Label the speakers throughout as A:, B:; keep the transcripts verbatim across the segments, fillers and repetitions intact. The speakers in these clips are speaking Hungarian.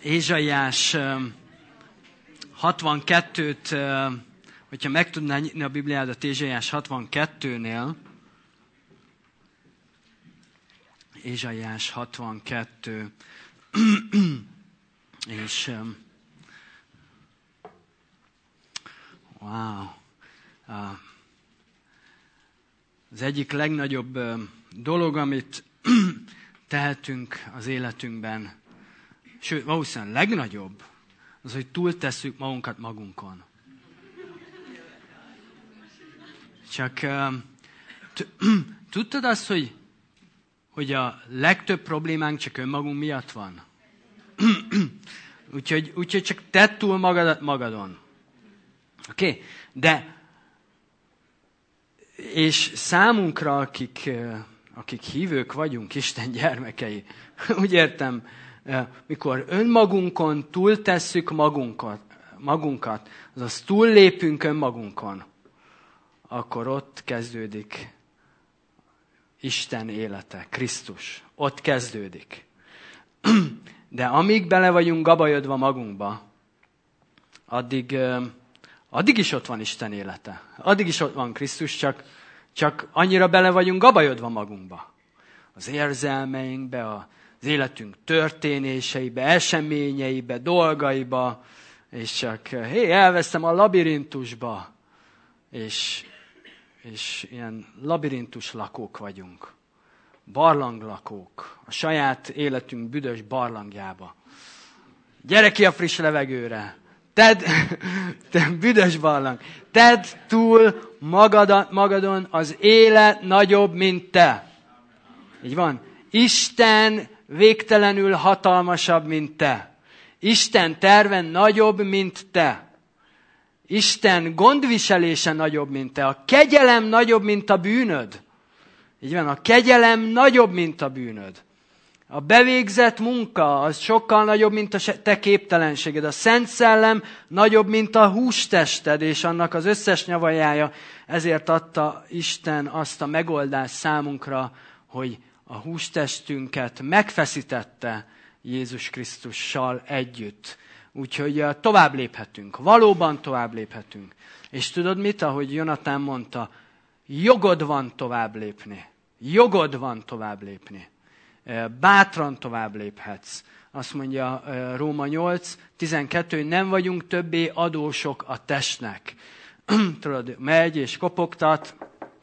A: Ézsaiás hatvankettőt, hogyha meg tudná nyitni a Bibliádat Ézsaiás hatvankettőnél, Ézsaiás hatvankettő, és wow, az egyik legnagyobb dolog, amit tehetünk az életünkben, sőt, valószínűleg legnagyobb, az, hogy túltesszük magunkat magunkon. Csak t- tudtad azt, hogy, hogy a legtöbb problémánk csak önmagunk miatt van? úgyhogy, úgyhogy csak tedd túl magadat magadon. Oké? Okay? De, és számunkra, akik, akik hívők vagyunk, Isten gyermekei, úgy értem, mikor önmagunkon túltesszük magunkat, magunkat, azaz túllépünk önmagunkon, akkor ott kezdődik Isten élete, Krisztus. Ott kezdődik. De amíg bele vagyunk gabajodva magunkba, addig, addig is ott van Isten élete. Addig is ott van Krisztus, csak, csak annyira bele vagyunk gabajodva magunkba. Az érzelmeinkbe, az életünk történéseibe, eseményeibe, dolgaiba, és csak, hé, elvesztem a labirintusba, és, és ilyen labirintus lakók vagyunk. Barlanglakók, a saját életünk büdös barlangjába. Gyere ki a friss levegőre! Tedd, te büdös barlang, tedd túl magad, magadon, az élet nagyobb, mint te. Így van. Isten végtelenül hatalmasabb, mint te. Isten terve nagyobb, mint te. Isten gondviselése nagyobb, mint te. A kegyelem nagyobb, mint a bűnöd. Így van, a kegyelem nagyobb, mint a bűnöd. A bevégzett munka az sokkal nagyobb, mint a te képtelenséged. A Szent Szellem nagyobb, mint a hústested, és annak az összes nyavajája. Ezért adta Isten azt a megoldást számunkra, hogy a hústestünket megfeszítette Jézus Krisztussal együtt. Úgyhogy tovább léphetünk. Valóban tovább léphetünk. És tudod mit? Ahogy Jonatán mondta, jogod van tovább lépni. Jogod van tovább lépni. Bátran tovább léphetsz. Azt mondja Róma nyolc tizenkettő, hogy nem vagyunk többé adósok a testnek. Tudod, megy és kopogtat.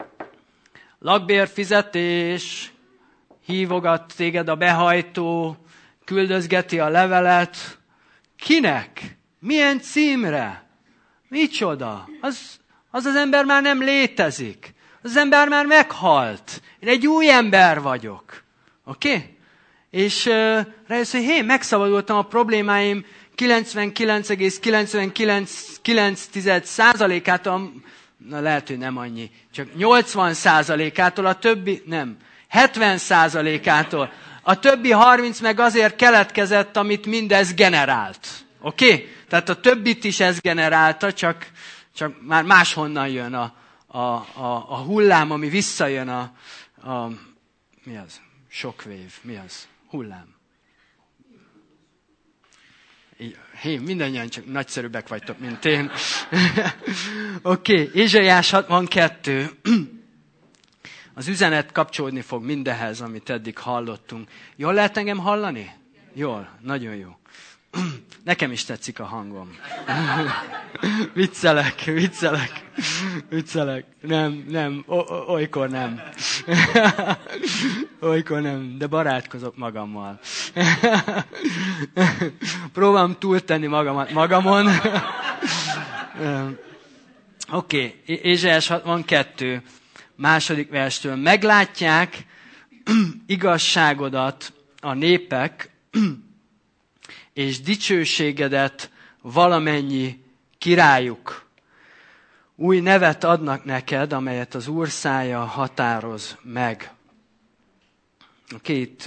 A: Lakbérfizetés, hívogat téged a behajtó, küldözgeti a levelet. Kinek? Milyen címre? Micsoda? Az az, az ember már nem létezik. Az ember már meghalt. Én egy új ember vagyok. Oké? Okay? És uh, rájössz, hogy hé, megszabadultam a problémáim kilencvenkilenc egész kilencvenkilenc százalékától, na lehet, hogy nem annyi, csak nyolcvan százalékától, a többi, nem, hetven százalékától. A többi harminc meg azért keletkezett, amit mindez generált. Oké? Okay? Tehát a többit is ez generálta, csak, csak már máshonnan jön a, a, a, a hullám, ami visszajön a, a mi az? Shockwave. Mi az? Hullám. Hé, mindannyian csak nagyszerűbbek vagytok, mint én. Oké, okay. Ézsaiás hatvankettő. Az üzenet kapcsolódni fog mindehez, amit eddig hallottunk. Jól lehet engem hallani? Jól, nagyon jó. Nekem is tetszik a hangom. viccelek, viccelek, viccelek. Nem, nem, o- o- olykor nem. olykor nem, de barátkozok magammal. Próbálom túltenni magamat magamon. Oké, okay. Ézsaiás hatvankettő, második verstől. Meglátják igazságodat a népek, és dicsőségedet valamennyi királyuk. Új nevet adnak neked, amelyet az Úr szája határoz meg. Oké, itt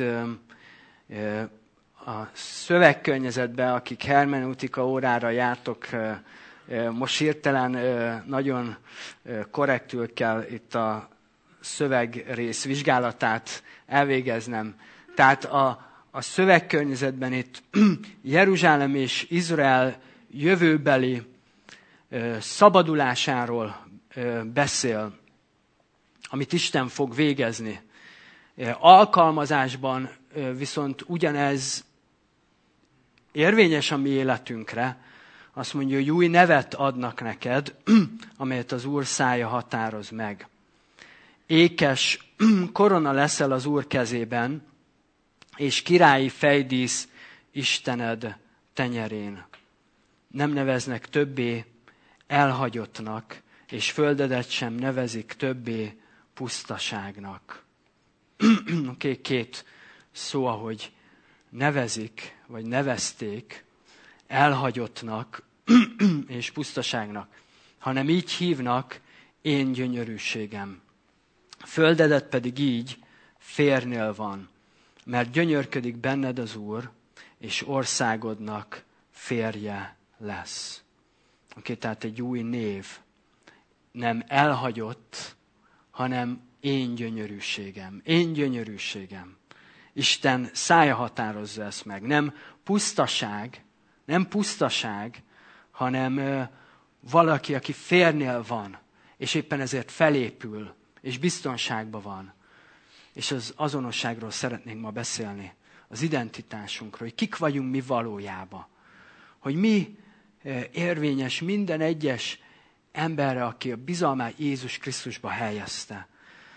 A: a szövegkörnyezetben, akik hermeneutika órára jártok, most hirtelen nagyon korrektül kell itt a szövegrész vizsgálatát elvégeznem. Tehát a a szövegkörnyezetben itt Jeruzsálem és Izrael jövőbeli szabadulásáról beszél, amit Isten fog végezni. Alkalmazásban viszont ugyanez érvényes a mi életünkre. Azt mondja, hogy új nevet adnak neked, amelyet az Úr szája határoz meg. Ékes korona leszel az Úr kezében, és királyi fejdísz Istened tenyerén. Nem neveznek többé elhagyottnak, és földedet sem nevezik többé pusztaságnak. Okay, két szó, ahogy nevezik, vagy nevezték elhagyottnak és pusztaságnak, hanem így hívnak, én gyönyörűségem. Földedet pedig így férnél van, mert gyönyörködik benned az Úr, és országodnak férje lesz. Oké, okay, tehát egy új név, nem elhagyott, hanem én gyönyörűségem, én gyönyörűségem. Isten szája határozza ezt meg. Nem pusztaság, nem pusztaság, hanem ö, valaki, aki férnél van, és éppen ezért felépül, és biztonságban van. És az azonosságról szeretnénk ma beszélni, az identitásunkról, hogy kik vagyunk mi valójában. Hogy mi ö, érvényes minden egyes emberre, aki a bizalmát Jézus Krisztusba helyezte.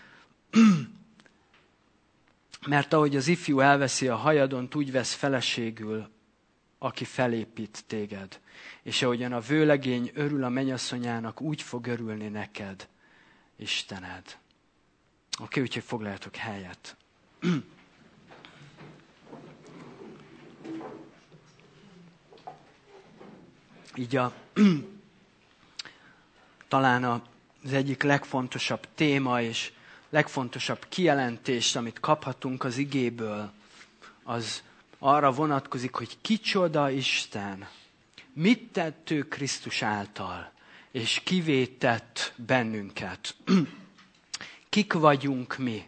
A: Mert ahogy az ifjú elveszi a hajadont, úgy vesz feleségül, aki felépít téged. És ahogyan a vőlegény örül a mennyasszonyának, úgy fog örülni neked, Istened. Oké, okay, úgyhogy foglaljatok helyet. Így a, talán az egyik legfontosabb téma és legfontosabb kijelentés, amit kaphatunk az igéből, az arra vonatkozik, hogy kicsoda Isten, mit tett ő Krisztus által, és kivé tett bennünket. Kik vagyunk mi?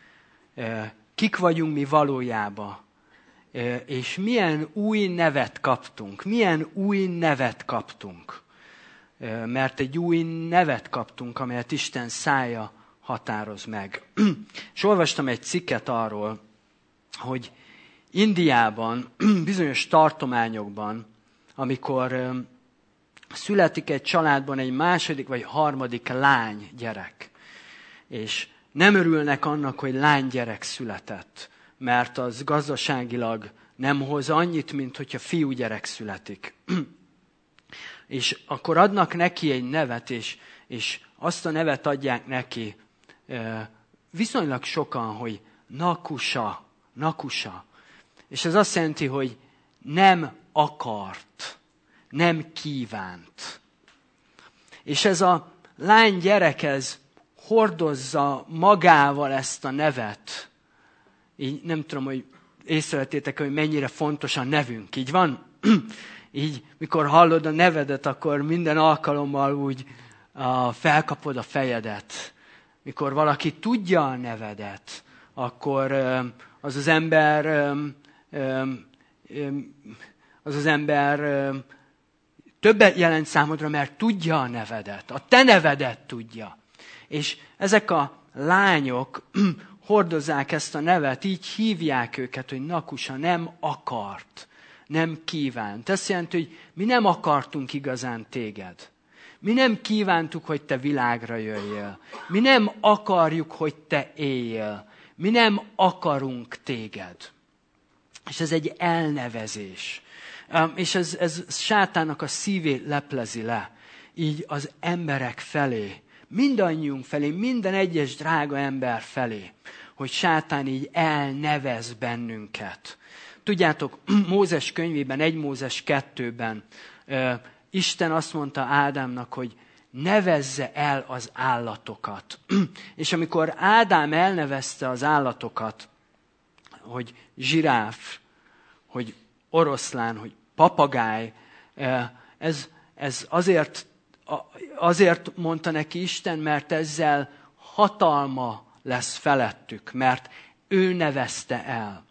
A: Kik vagyunk mi valójában? És milyen új nevet kaptunk? Milyen új nevet kaptunk? Mert egy új nevet kaptunk, amelyet Isten szája határoz meg. És olvastam egy cikket arról, hogy Indiában, bizonyos tartományokban, amikor születik egy családban egy második vagy harmadik lány gyerek, és nem örülnek annak, hogy lánygyerek született, mert az gazdaságilag nem hoz annyit, mint hogyha fiúgyerek születik. És akkor adnak neki egy nevet, és, és azt a nevet adják neki viszonylag sokan, hogy Nakusa, Nakusa. És ez azt jelenti, hogy nem akart, nem kívánt. És ez a lány gyerek, ez hordozza magával ezt a nevet. Így nem tudom, hogy észrevettétek, hogy mennyire fontos a nevünk. Így van? Így, mikor hallod a nevedet, akkor minden alkalommal úgy uh, felkapod a fejedet. Mikor valaki tudja a nevedet, akkor uh, az az ember, um, um, um, az az ember um, többet jelent számodra, mert tudja a nevedet. A te nevedet tudja. És ezek a lányok hordozzák ezt a nevet, így hívják őket, hogy Nakusa, nem akart, nem kívánt. Ez jelenti, hogy mi nem akartunk igazán téged. Mi nem kívántuk, hogy te világra jöjjél. Mi nem akarjuk, hogy te éljél. Mi nem akarunk téged. És ez egy elnevezés. És ez, ez sátának a szívét leplezi le. Így az emberek felé. Mindannyiunk felé, minden egyes drága ember felé. Hogy sátán így elnevez bennünket. Tudjátok, Mózes könyvében, egy Mózes kettőben Isten azt mondta Ádámnak, hogy nevezze el az állatokat. És amikor Ádám elnevezte az állatokat, hogy zsiráf, hogy oroszlán, hogy papagáj, ez, ez azért, azért mondta neki Isten, mert ezzel hatalma lesz felettük, mert ő nevezte el.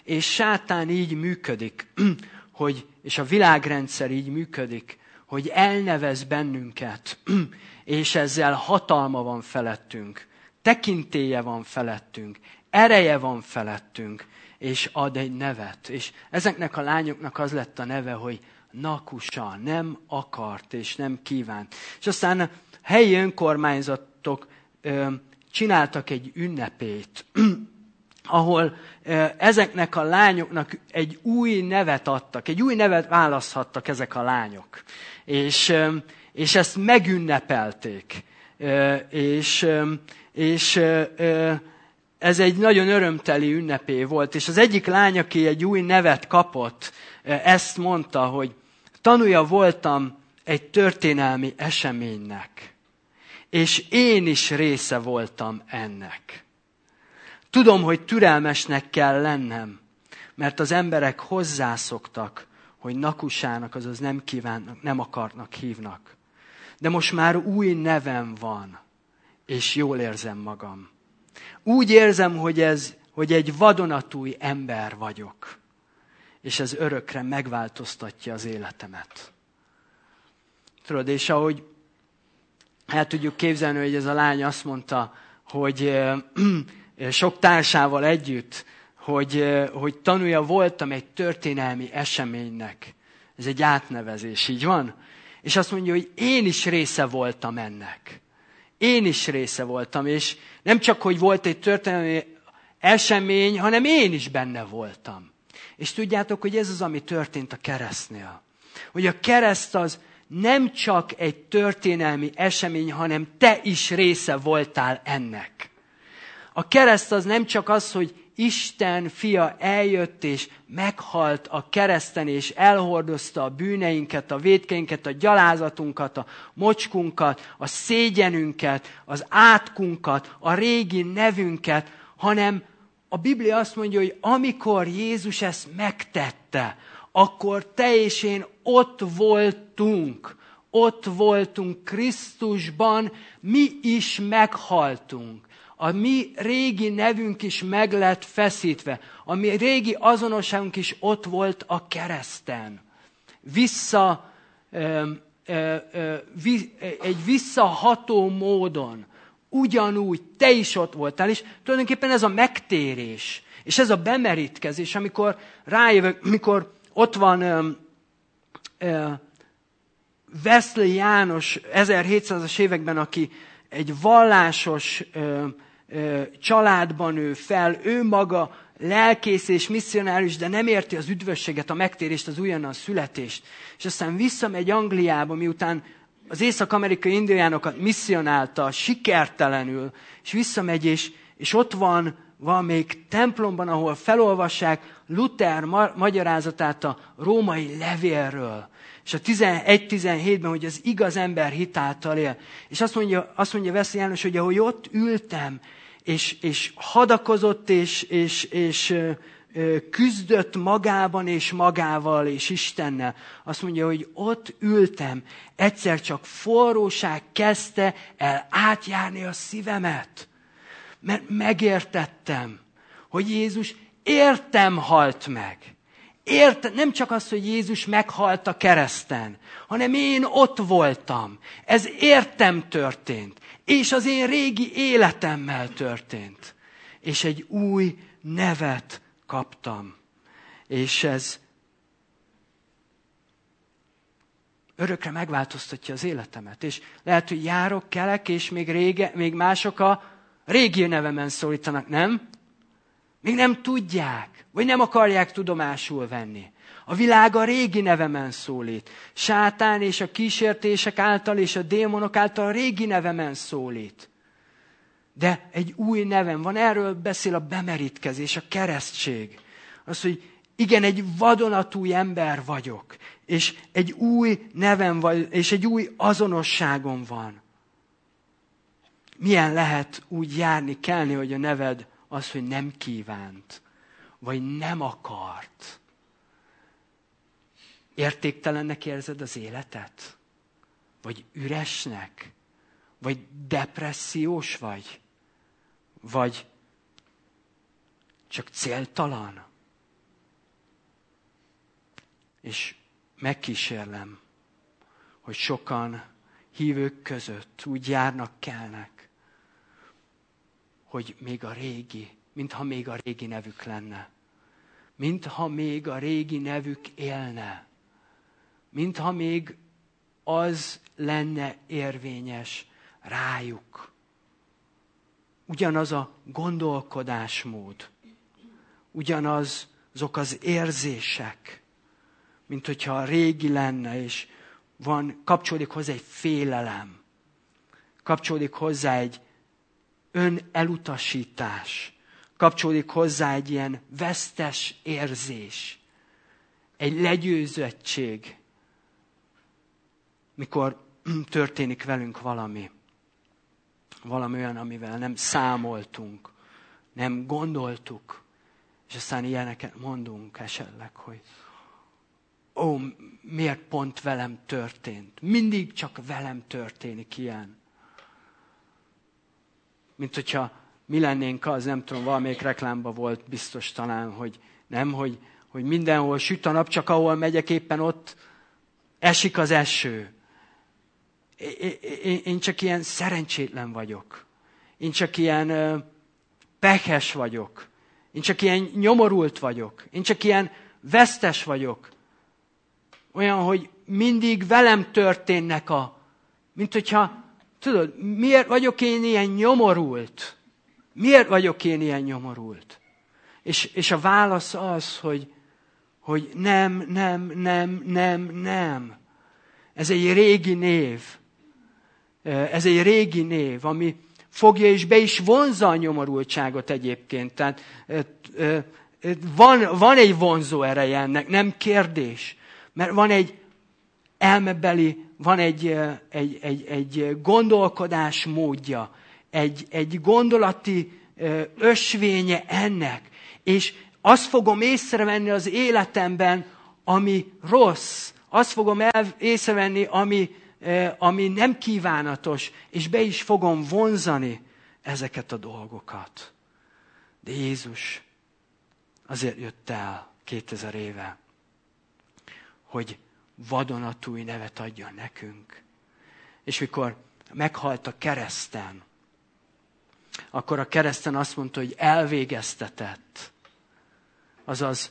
A: és sátán így működik, hogy, és a világrendszer így működik, hogy elnevez bennünket, és ezzel hatalma van felettünk, tekintélye van felettünk, ereje van felettünk, és ad egy nevet. És ezeknek a lányoknak az lett a neve, hogy Nakusa, nem akart és nem kívánt. És aztán a helyi önkormányzatok ö, csináltak egy ünnepét, ahol ö, ezeknek a lányoknak egy új nevet adtak, egy új nevet választhattak ezek a lányok. És, ö, és ezt megünnepelték. Ö, és ö, és ö, ö, ez egy nagyon örömteli ünnepé volt. És az egyik lány, aki egy új nevet kapott, ö, ezt mondta, hogy tanúja voltam egy történelmi eseménynek, és én is része voltam ennek. Tudom, hogy türelmesnek kell lennem, mert az emberek hozzászoktak, hogy Nakusának, azaz nem kívánnak, nem akarnak hívnak. De most már új nevem van, és jól érzem magam. Úgy érzem, hogy, ez, hogy egy vadonatúj ember vagyok. És ez örökre megváltoztatja az életemet. Tudod, és ahogy el tudjuk képzelni, hogy ez a lány azt mondta, hogy sok társával együtt, hogy, hogy tanúja voltam egy történelmi eseménynek. Ez egy átnevezés, így van? És azt mondja, hogy én is része voltam ennek. Én is része voltam, és nem csak, hogy volt egy történelmi esemény, hanem én is benne voltam. És tudjátok, hogy ez az, ami történt a keresztnél. Hogy a kereszt az nem csak egy történelmi esemény, hanem te is része voltál ennek. A kereszt az nem csak az, hogy Isten fia eljött és meghalt a kereszten, és elhordozta a bűneinket, a vétkeinket, a gyalázatunkat, a mocskunkat, a szégyenünket, az átkunkat, a régi nevünket, hanem a Biblia azt mondja, hogy amikor Jézus ezt megtette, akkor te és én ott voltunk. Ott voltunk Krisztusban, mi is meghaltunk. A mi régi nevünk is meg lett feszítve. A mi régi azonosságunk is ott volt a kereszten. Vissza, ö, ö, ö, vi, egy visszaható módon. Ugyanúgy te is ott voltál, és tulajdonképpen ez a megtérés, és ez a bemerítkezés, amikor rájövök, mikor ott van ö, ö, Wesley János ezerhétszázas években, aki egy vallásos ö, ö, családban nő fel, ő maga lelkész és misszionárius, de nem érti az üdvösséget, a megtérést, az újonnan születést. És aztán visszamegy Angliába, miután az észak-amerikai indiánokat misszionálta sikertelenül, és visszamegy, és, és ott van valamelyik templomban, ahol felolvassák Luther ma- magyarázatát a római levélről. És a tizenegy tizenhétben, hogy az igaz ember hitáltal él. És azt mondja, azt mondja Wesley János, hogy ahogy ott ültem, és, és hadakozott, és, és, és ö, ö, küzdött magában, és magával, és Istennel. Azt mondja, hogy ott ültem, egyszer csak forróság kezdte el átjárni a szívemet. Mert megértettem, hogy Jézus értem halt meg. Érte, nem csak az, hogy Jézus meghalt a kereszten, hanem én ott voltam. Ez értem történt. És az én régi életemmel történt. És egy új nevet kaptam. És ez örökre megváltoztatja az életemet. És lehet, hogy járok, kelek, és még, rége, még mások a régi nevemen szólítanak, nem? Még nem tudják, vagy nem akarják tudomásul venni. A világ a régi nevemen szólít. Sátán és a kísértések által és a démonok által a régi nevemen szólít. De egy új nevem van, erről beszél a bemerítkezés, a keresztség. Az, hogy igen, egy vadonatúj ember vagyok, és egy új nevem van, és egy új azonosságom van. Milyen lehet úgy járni, kelni, hogy a neved az, hogy nem kívánt, vagy nem akart. Értéktelennek érzed az életet? Vagy üresnek? Vagy depressziós vagy? Vagy csak céltalan? És megkísérlem, hogy sokan hívők között úgy járnak, kelnek, hogy még a régi, mintha még a régi nevük lenne. Mintha még a régi nevük élne. Mintha még az lenne érvényes rájuk. Ugyanaz a gondolkodásmód, ugyanaz azok az érzések, mint hogyha a régi lenne, és van, kapcsolódik hozzá egy félelem, kapcsolódik hozzá egy önelutasítás, kapcsolódik hozzá egy ilyen vesztes érzés, egy legyőzöttség, mikor történik velünk valami. Valami olyan, amivel nem számoltunk, nem gondoltuk, és aztán ilyeneket mondunk esetleg, hogy ó, miért pont velem történt? Mindig csak velem történik ilyen. Mint hogyha mi lennénk az, nem tudom, valamelyik reklámban volt biztos talán, hogy nem, hogy, hogy mindenhol süt a nap, csak ahol megyek éppen ott esik az eső. Én csak ilyen szerencsétlen vagyok. Én csak ilyen pehes vagyok. Én csak ilyen nyomorult vagyok. Én csak ilyen vesztes vagyok. Olyan, hogy mindig velem történnek a... Mint hogyha, tudod, miért vagyok én ilyen nyomorult? Miért vagyok én ilyen nyomorult? És, és a válasz az, hogy, hogy nem, nem, nem, nem, nem. Ez egy régi név. Ez egy régi név, ami fogja és be is vonzza a nyomorultságot egyébként. Tehát van, van egy vonzó ereje ennek, nem kérdés. Mert van egy elmebeli, van egy, egy, egy, egy gondolkodás módja, egy, egy gondolati ösvénye ennek. És azt fogom észrevenni az életemben, ami rossz. Azt fogom el, észrevenni, ami, ami nem kívánatos, és be is fogom vonzani ezeket a dolgokat. De Jézus azért jött el kétezer éve, hogy vadonatúj nevet adjon nekünk. És mikor meghalt a kereszten, akkor a kereszten azt mondta, hogy elvégeztetett. Azaz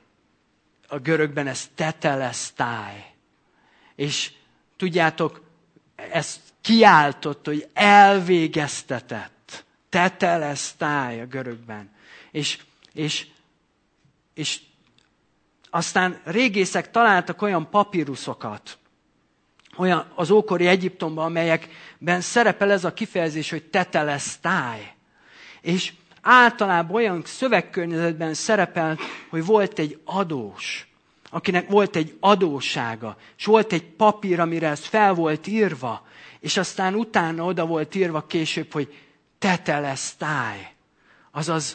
A: a görögben ez tetelesztáj. És tudjátok, ezt kiáltott, hogy elvégeztetett. Tetelesztáj a görögben. És, és, és aztán régészek találtak olyan papíruszokat, olyan az ókori Egyiptomban, amelyekben szerepel ez a kifejezés, hogy tetelesztáj. És általában olyan szövegkörnyezetben szerepel, hogy volt egy adós, akinek volt egy adóssága, és volt egy papír, amire ez fel volt írva, és aztán utána oda volt írva később, hogy tetelesztáj. Azaz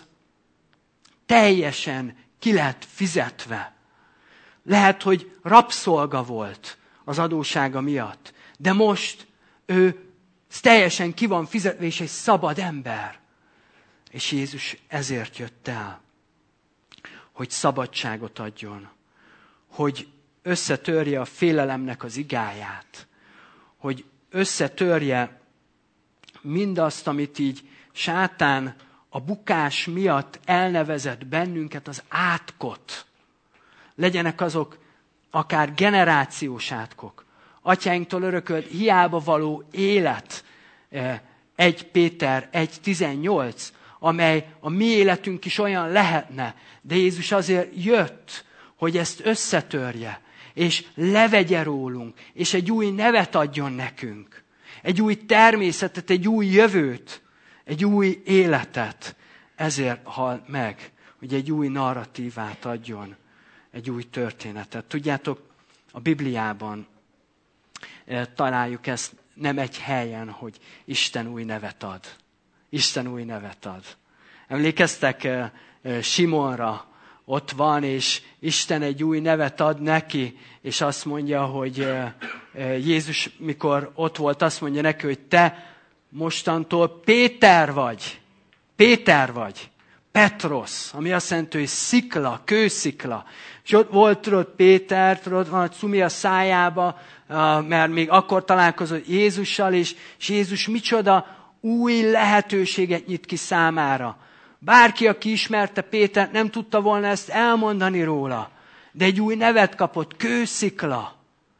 A: teljesen ki lett fizetve. Lehet, hogy rabszolga volt az adóssága miatt, de most ő teljesen ki van fizetve, és egy szabad ember. És Jézus ezért jött el, hogy szabadságot adjon, hogy összetörje a félelemnek az igáját, hogy összetörje mindazt, amit így sátán a bukás miatt elnevezett bennünket, az átkot. Legyenek azok akár generációs átkok, atyáinktól örökölt hiába való élet, egy Péter egy tizennyolc, amely a mi életünk is olyan lehetne, de Jézus azért jött, hogy ezt összetörje, és levegye rólunk, és egy új nevet adjon nekünk, egy új természetet, egy új jövőt, egy új életet. Ezért halt meg, hogy egy új narratívát adjon, egy új történetet. Tudjátok, a Bibliában találjuk ezt nem egy helyen, hogy Isten új nevet ad. Isten új nevet ad. Emlékeztek Simonra? Ott van, és Isten egy új nevet ad neki, és azt mondja, hogy Jézus, mikor ott volt, azt mondja neki, hogy te mostantól Péter vagy. Péter vagy. Petros, ami azt jelenti, hogy szikla, kőszikla. És ott volt, tudod, Péter, tudod, van a cumi a szájába, mert még akkor találkozott Jézussal, és, és Jézus micsoda új lehetőséget nyit ki számára. Bárki, aki ismerte Pétert, nem tudta volna ezt elmondani róla, de egy új nevet kapott, kőszikla.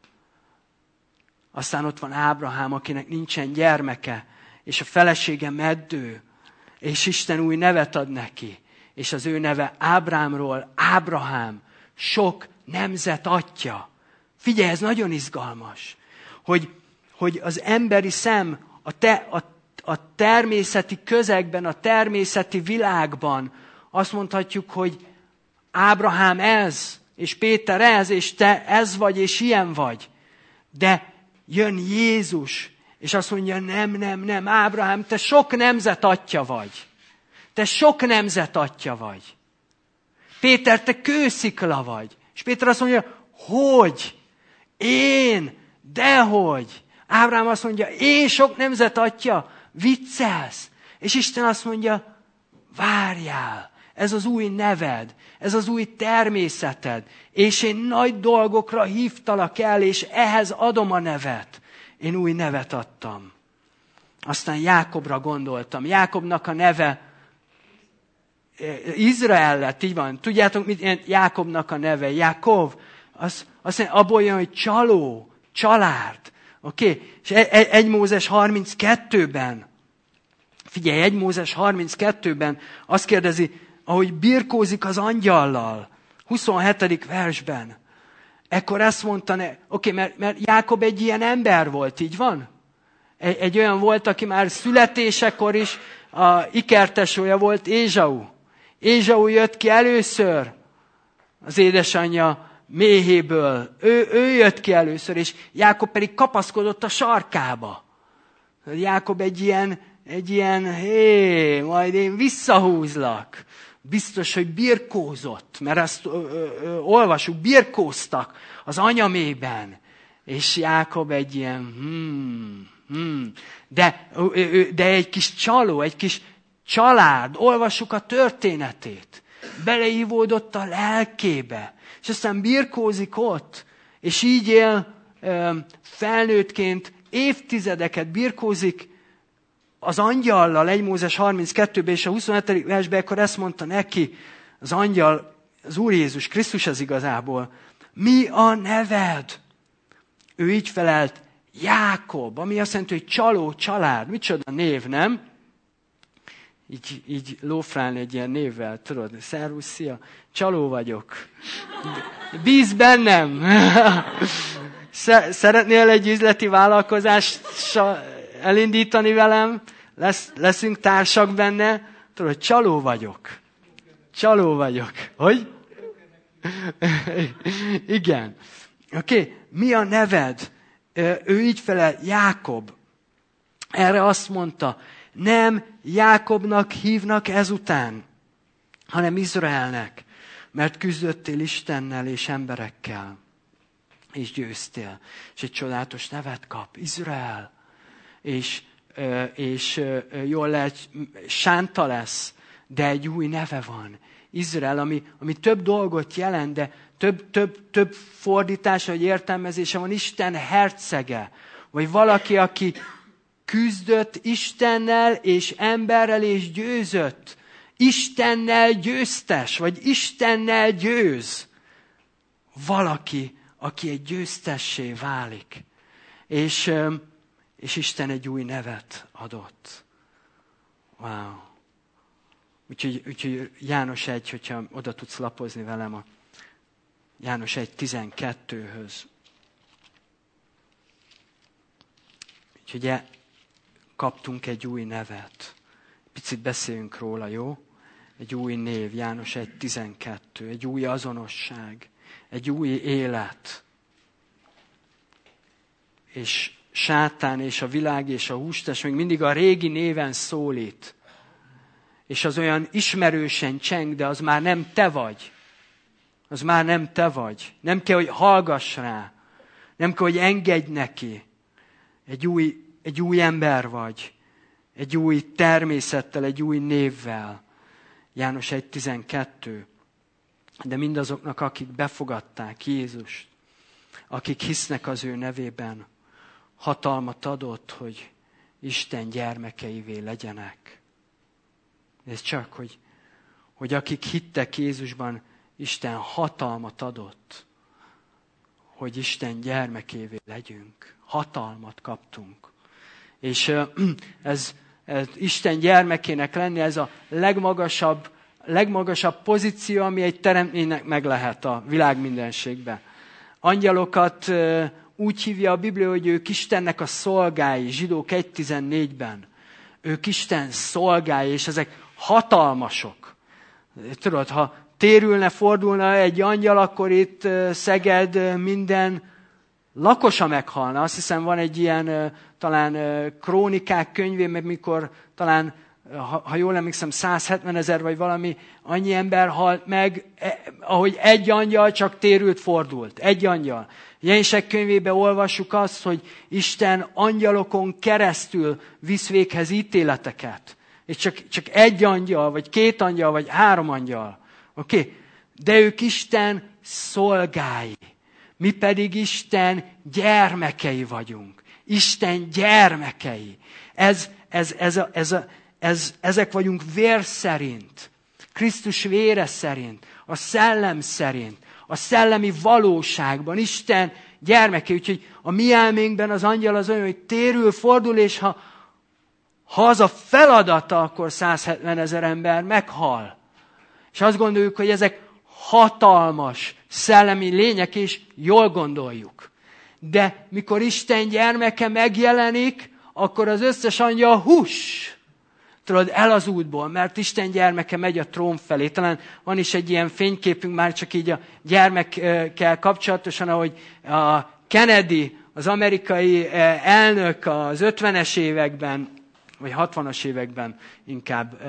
A: Aztán ott van Ábrahám, akinek nincsen gyermeke, és a felesége meddő, és Isten új nevet ad neki, és az ő neve Ábrámról Ábrahám, sok nemzet atya. Figyelj, ez nagyon izgalmas, hogy, hogy az emberi szem a, te, a, a természeti közegben, a természeti világban azt mondhatjuk, hogy Ábrahám ez, és Péter ez, és te ez vagy, és ilyen vagy. De jön Jézus, és azt mondja, nem, nem, nem, Ábrahám, te sok nemzet atya vagy. Te sok nemzet atya vagy. Péter, te kőszikla vagy. És Péter azt mondja, hogy? Én? Dehogy? Ábrahám azt mondja, én sok nemzet atya? Viccelsz? És Isten azt mondja, várjál, ez az új neved, ez az új természeted, és én nagy dolgokra hívtalak el, és ehhez adom a nevet. Én új nevet adtam. Aztán Jákobra gondoltam. Jákobnak a neve Izrael lett, így van. Tudjátok, mit Jákobnak a neve? Jákov. Az, azt mondja, abból jön, hogy csaló, család. Oké? Okay? És egy Mózes harminckettőben, figyelj, egy Mózes harminckettőben azt kérdezi, ahogy birkózik az angyallal, huszonhetedik versben. Ekkor ezt mondta, ne, oké, okay, mert, mert Jákob egy ilyen ember volt, így van? Egy, egy olyan volt, aki már születésekor is a ikertesója volt, Ézsau. Ézsau jött ki először az édesanyja méhéből. Ő, ő jött ki először, és Jákob pedig kapaszkodott a sarkába. Jákob egy ilyen, egy ilyen, hé, majd én visszahúzlak. Biztos, hogy birkózott, mert ezt ö, ö, ö, olvasjuk, birkóztak az anyamében. És Jákob egy ilyen, hmm, hmm. De, ö, de egy kis csaló, egy kis család, olvassuk a történetét. Beleívódott a lelkébe. És aztán birkózik ott, és így él ö, felnőttként, évtizedeket birkózik az angyallal, egy Mózes harminckettőben és a huszonhetedik versben, akkor ezt mondta neki, az angyal, az Úr Jézus Krisztus az igazából, mi a neved? Ő így felelt, Jákob, ami azt jelenti, hogy csaló, család. Micsoda név, nem? Így, így lófrálni egy ilyen névvel, tudod, szervusz, szia, csaló vagyok. Bíz bennem. Szeretnél egy üzleti vállalkozást elindítani velem? Lesz, leszünk társak benne? Tudod, csaló vagyok. Csaló vagyok. Hogy? Igen. Oké, okay. Mi a neved? Ő így felel, Jákob. Erre azt mondta, nem Jákobnak hívnak ezután, hanem Izraelnek, mert küzdöttél Istennel és emberekkel, és győztél. És egy csodálatos nevet kap, Izrael. És, és jól lehet, sánta lesz, de egy új neve van. Izrael, ami, ami több dolgot jelent, de több, több, több fordítása, vagy értelmezése van, Isten hercege, vagy valaki, aki küzdött Istennel és emberrel és győzött. Istennel győztes, vagy Istennel győz. Valaki, aki egy győztessé válik. És, és Isten egy új nevet adott. Wow. Úgyhogy, úgyhogy János egy, hogyha oda tudsz lapozni velem a János egy tizenkettőhöz. Úgyhogy kaptunk egy új nevet. Picit beszéljünk róla, jó? Egy új név, János egy tizenkettő, egy új azonosság, egy új élet. És sátán és a világ és a hústest még mindig a régi néven szólít. És az olyan ismerősen cseng, de az már nem te vagy. Az már nem te vagy. Nem kell, hogy hallgass rá. Nem kell, hogy engedj neki. Egy új, egy új ember vagy. Egy új természettel, egy új névvel. János egy tizenkettő. De mindazoknak, akik befogadták Jézust, akik hisznek az ő nevében, hatalmat adott, hogy Isten gyermekeivé legyenek. Ez csak, hogy, hogy akik hittek Jézusban, Isten hatalmat adott, hogy Isten gyermekévé legyünk. Hatalmat kaptunk. És ez, ez Isten gyermekének lenni, ez a legmagasabb, legmagasabb pozíció, ami egy teremtménynek meg lehet a világ mindenségben. Angyalokat úgy hívja a Biblia, hogy ők Istennek a szolgái, Zsidók egy tizennégyben. Ők Isten szolgái, és ezek hatalmasok. Tudod, ha térülne, fordulna egy angyal, akkor itt Szeged minden lakosa meghalna. Azt hiszem, van egy ilyen talán krónikák könyvében, mikor talán, ha, ha jól emlékszem, száz hetven ezer vagy valami, annyi ember halt meg, ahogy egy angyal csak térült, fordult. Egy angyal. Jelenések könyvében olvassuk azt, hogy Isten angyalokon keresztül visz véghez ítéleteket. És csak, csak egy angyal, vagy két angyal, vagy három angyal. Oké? Okay? De ők Isten szolgái. Mi pedig Isten gyermekei vagyunk. Isten gyermekei. Ez, ez, ez, a, ez, a, ez, ezek vagyunk vér szerint. Krisztus vére szerint. A szellem szerint. A szellemi valóságban. Isten gyermekei. Úgyhogy a mi elménkben az angyal az olyan, hogy térül, fordul, és ha, ha az a feladata, akkor száz hetven ezer ember meghal. És azt gondoljuk, hogy ezek hatalmas szellemi lények, és jól gondoljuk. De mikor Isten gyermeke megjelenik, akkor az összes angyal hús. Tudod, el az útból, mert Isten gyermeke megy a trón felé. Talán van is egy ilyen fényképünk már csak így a gyermekkel kapcsolatosan, ahogy a Kennedy, az amerikai elnök az ötvenes években, vagy hatvanas években inkább,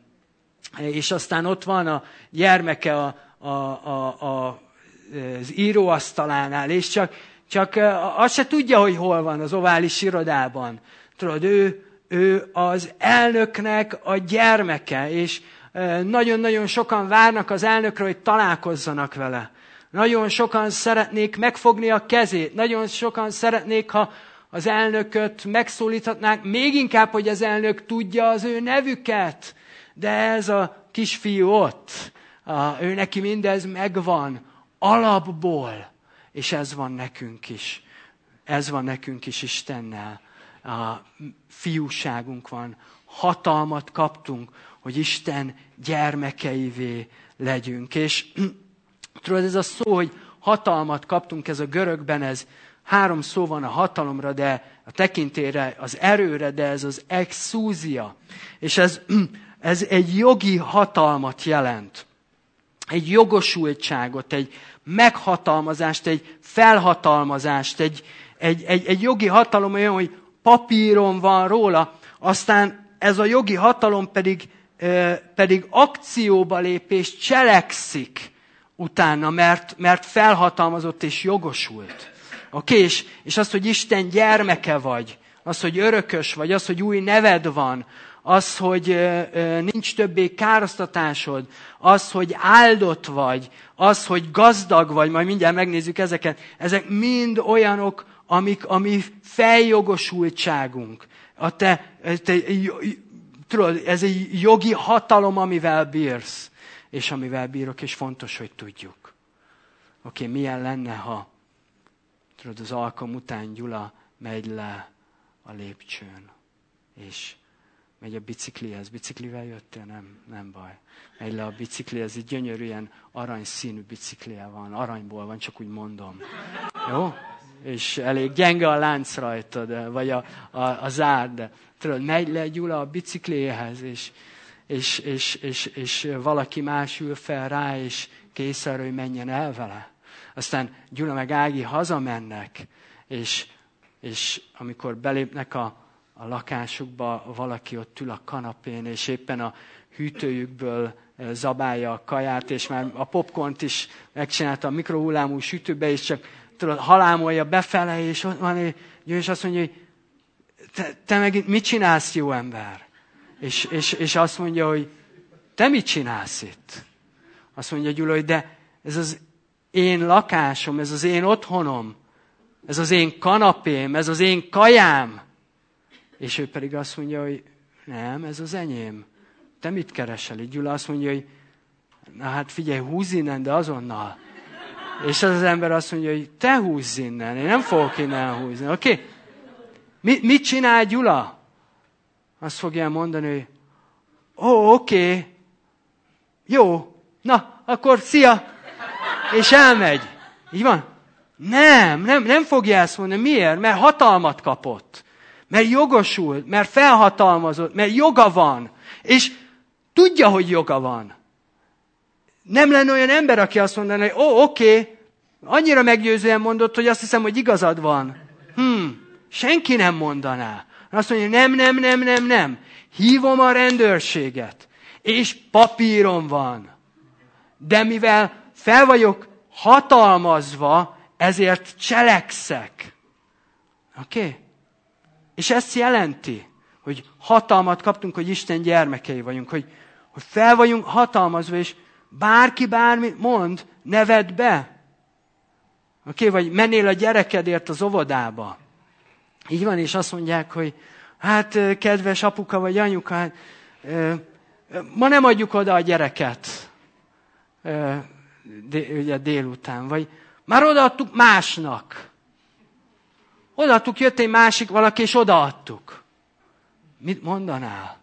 A: és aztán ott van a gyermeke a, a, a, a, az íróasztalánál, és csak, csak azt se tudja, hogy hol van az ovális irodában. Tudod, ő, ő az elnöknek a gyermeke, és nagyon-nagyon sokan várnak az elnökre, hogy találkozzanak vele. Nagyon sokan szeretnék megfogni a kezét, nagyon sokan szeretnék, ha az elnököt megszólíthatnák, még inkább, hogy az elnök tudja az ő nevüket. De ez a kisfiú ott, a, ő neki mindez megvan, alapból, és ez van nekünk is. Ez van nekünk is Istennel. A fiúságunk van, hatalmat kaptunk, hogy Isten gyermekeivé legyünk. És tudod, ez a szó, hogy hatalmat kaptunk, ez a görögben, ez három szó van a hatalomra, de a tekintélyre, az erőre, de ez az exúzia. És ez, ez egy jogi hatalmat jelent. Egy jogosultságot, egy meghatalmazást, egy felhatalmazást, egy, egy, egy, egy jogi hatalom olyan, hogy papíron van róla, aztán ez a jogi hatalom pedig, pedig akcióba lép és cselekszik utána, mert, mert felhatalmazott és jogosult. Oké, okay? és, és az, hogy Isten gyermeke vagy, az, hogy örökös vagy, az, hogy új neved van, az, hogy ö, ö, nincs többé károsztatásod, az, hogy áldott vagy, az, hogy gazdag vagy, majd mindjárt megnézzük ezeket, ezek mind olyanok, amik a mi feljogosultságunk. A te, te, tudod, ez egy jogi hatalom, amivel bírsz, és amivel bírok, és fontos, hogy tudjuk. Oké, okay, milyen lenne, ha tudod, az alkalom után Gyula megy le a lépcsőn, és megy a biciklihez. Biciklivel jöttél? Nem, nem baj. Megy le a biciklihez, egy gyönyörű ilyen aranyszínű biciklije van, aranyból van, csak úgy mondom. Jó? És elég gyenge a lánc rajtad, vagy a, a, a zár, de tudod, megy le Gyula a biciklihez, és, és, és, és, és valaki más ül fel rá, és kész arra, hogy menjen el vele. Aztán Gyula meg Ági hazamennek, és, és amikor belépnek a, a lakásukba, valaki ott ül a kanapén, és éppen a hűtőjükből zabálja a kaját, és már a popcornt is megcsinálta a mikrohullámú sütőbe, és csak tudod, halámolja befele, és ott van, és azt mondja, hogy te, te meg mit csinálsz, jó ember? És, és, és azt mondja, hogy te mit csinálsz itt? Azt mondja Gyula, hogy de ez az én lakásom, ez az én otthonom, ez az én kanapém, ez az én kajám. És ő pedig azt mondja, hogy nem, ez az enyém. Te mit keresel itt? Gyula azt mondja, hogy na hát figyelj, húzz innen, de azonnal. És az az ember azt mondja, hogy te húzz innen, én nem fogok innen húzni. Oké? Okay? Mit, mit csinál Gyula? Azt fogja mondani, hogy ó, oké, okay. Jó, na, akkor szia, és elmegy. Így van? Nem, nem, nem fogja ezt mondani. Miért? Mert hatalmat kapott. Mert jogosult, mert felhatalmazott, mert joga van. És tudja, hogy joga van. Nem lenne olyan ember, aki azt mondaná, hogy ó, oké, okay, annyira meggyőzően mondott, hogy azt hiszem, hogy igazad van. Hm, senki nem mondaná. Azt mondja, nem, nem, nem, nem, nem. Hívom a rendőrséget, és papírom van. De mivel fel vagyok hatalmazva, ezért cselekszek. Oké? Okay? És ezt jelenti, hogy hatalmat kaptunk, hogy Isten gyermekei vagyunk, hogy, hogy fel vagyunk hatalmazva, és bárki bármit mond, ne vedd be. Oké? Okay? Vagy mennél a gyerekedért az óvodába. Így van, és azt mondják, hogy hát kedves apuka vagy anyuka, hát, ma nem adjuk oda a gyereket ugye délután, vagy már odaadtuk másnak. Odaadtuk, jött egy másik valaki, és odaadtuk. Mit mondanál?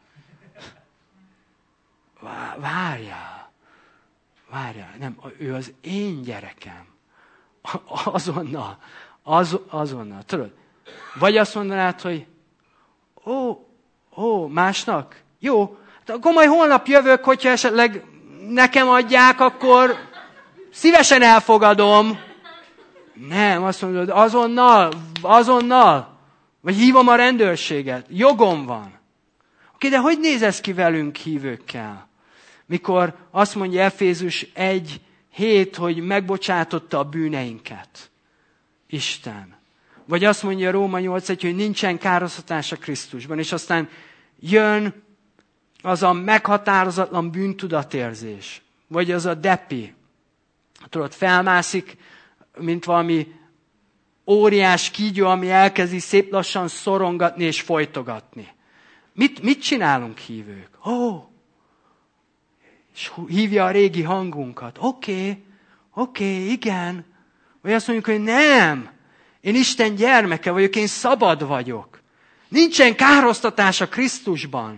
A: Várjál. Várjál. Nem, ő az én gyerekem. Azonnal. Az, azonnal. Tudod? Vagy azt mondanád, hogy ó, ó, másnak? Jó, akkor majd holnap jövök, hogyha esetleg nekem adják, akkor szívesen elfogadom. Nem, azt mondod, azonnal, azonnal. Vagy hívom a rendőrséget. Jogom van. Oké, de hogy néz ez ki velünk hívőkkel? Mikor azt mondja Efézus egy hét, hogy megbocsátotta a bűneinket. Isten. Vagy azt mondja Róma nyolc egy, hogy nincsen kárhoztatás a Krisztusban. És aztán jön az a meghatározatlan bűntudatérzés. Vagy az a depi. Tudod, felmászik, mint valami óriás kígyó, ami elkezdi szép lassan szorongatni és folytogatni. Mit, mit csinálunk hívők? Ó, oh, és hívja a régi hangunkat. Oké, okay, oké, okay, igen. Vagy azt mondjuk, hogy nem, én Isten gyermeke vagyok, én szabad vagyok. Nincsen kárhoztatás a Krisztusban.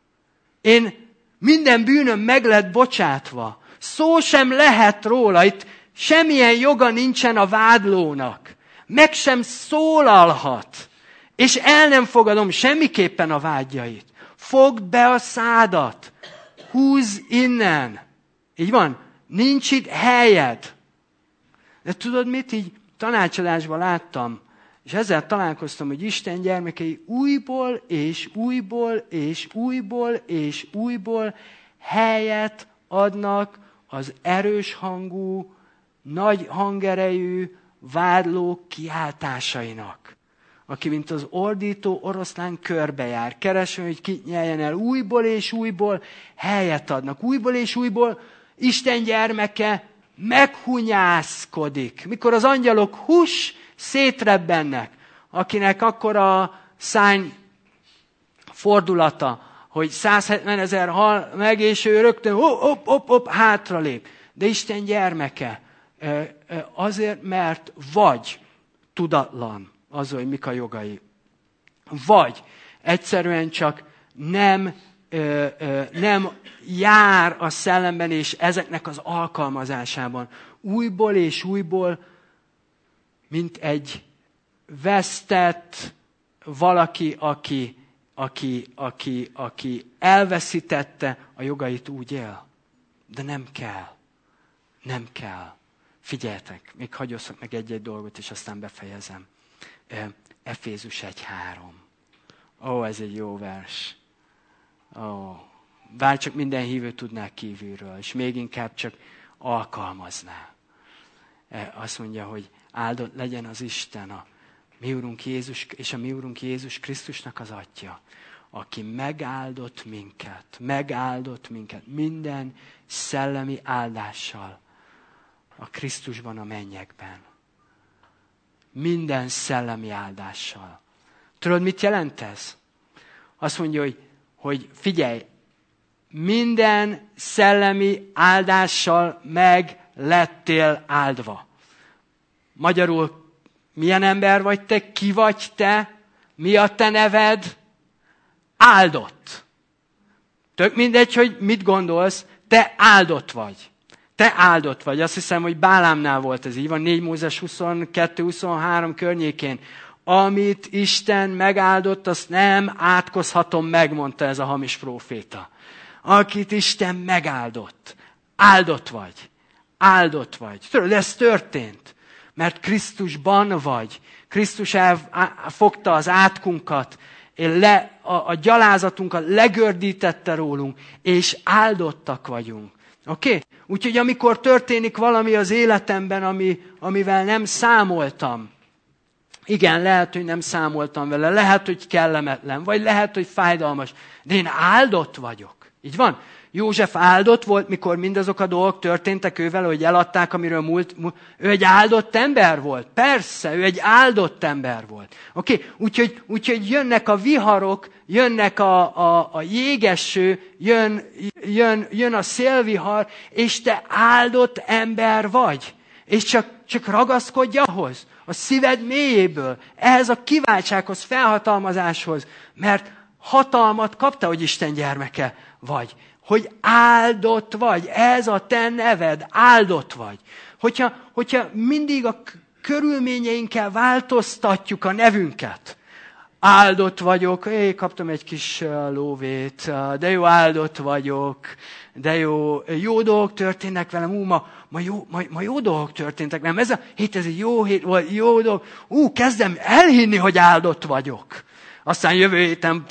A: Én minden bűnöm meg lett bocsátva. Szó sem lehet róla. Itt semmilyen joga nincsen a vádlónak. Meg sem szólalhat. És el nem fogadom semmiképpen a vádjait. Fogd be a szádat. Húzz innen. Így van? Nincs itt helyed. De tudod mit? Így tanácsadásban láttam, és ezzel találkoztam, hogy Isten gyermekei újból és újból és újból és újból helyet adnak az erős hangú, nagy hangerejű vádlók kiáltásainak. Aki, mint az ordító oroszlán körbejár, keresve, hogy kit nyeljen el, újból és újból helyet adnak. Újból és újból Isten gyermeke meghunyászkodik. Mikor az angyalok hús szétrebbennek, akinek akkor a szány fordulata, hogy százhetven ezer hal meg, és ő rögtön hopp, hopp, hopp, hopp, hátralép. De Isten gyermeke azért, mert vagy tudatlan az, hogy mik a jogai, vagy egyszerűen csak nem, ö, ö, nem jár a szellemben és ezeknek az alkalmazásában. Újból és újból, mint egy vesztett valaki, aki, aki, aki, aki elveszítette a jogait, úgy él. De nem kell. Nem kell. Figyeljetek, még hagyosszak meg egy-egy dolgot, és aztán befejezem. Efézus egy három. Ó, ez egy jó vers. Ó, bár csak minden hívő tudná kívülről, és még inkább csak alkalmazná. Azt mondja, hogy áldott legyen az Isten, a mi Urunk Jézus, és a mi Urunk Jézus Krisztusnak az Atya, aki megáldott minket, megáldott minket minden szellemi áldással a Krisztusban, a mennyekben. Minden szellemi áldással. Tudod, mit jelent ez? Azt mondja, hogy, hogy figyelj, minden szellemi áldással meg lettél áldva. Magyarul, milyen ember vagy te, ki vagy te, mi a te neved? Áldott. Tök mindegy, hogy mit gondolsz, te áldott vagy. Te áldott vagy. Azt hiszem, hogy Bálámnál volt ez így van, négy Mózes huszonkettő huszonhárom környékén. Amit Isten megáldott, azt nem átkozhatom meg, mondta ez a hamis próféta. Akit Isten megáldott. Áldott vagy. Áldott vagy. Tudod, ez történt. Mert Krisztusban vagy. Krisztus elfogta az átkunkat, le, a, a gyalázatunkat legördítette rólunk, és áldottak vagyunk. Oké? Okay? Úgyhogy amikor történik valami az életemben, ami, amivel nem számoltam, igen, lehet, hogy nem számoltam vele, lehet, hogy kellemetlen, vagy lehet, hogy fájdalmas, de én áldott vagyok. Így van? József áldott volt, mikor mindazok a dolgok történtek ővel, hogy eladták, amiről múlt, múlt. Ő egy áldott ember volt. Persze, ő egy áldott ember volt. Oké? Okay? Úgyhogy, úgyhogy jönnek a viharok, jönnek a, a, a jégeső, jön, jön, jön a szélvihar, és te áldott ember vagy. És csak, csak ragaszkodj ahhoz, a szíved mélyéből, ehhez a kiváltsághoz, felhatalmazáshoz, mert hatalmat kapta, hogy Isten gyermeke vagy. Hogy áldott vagy, ez a te neved, áldott vagy. Hogyha, hogyha mindig a körülményeinkkel változtatjuk a nevünket, áldott vagyok, én kaptam egy kis lóvét, de jó, áldott vagyok, de jó, jó dolgok történnek velem, ú, ma, ma, jó, ma, ma jó dolgok történtek velem, ez a hét, ez egy jó hét volt, jó dolog, ú, kezdem elhinni, hogy áldott vagyok. Aztán jövő héten,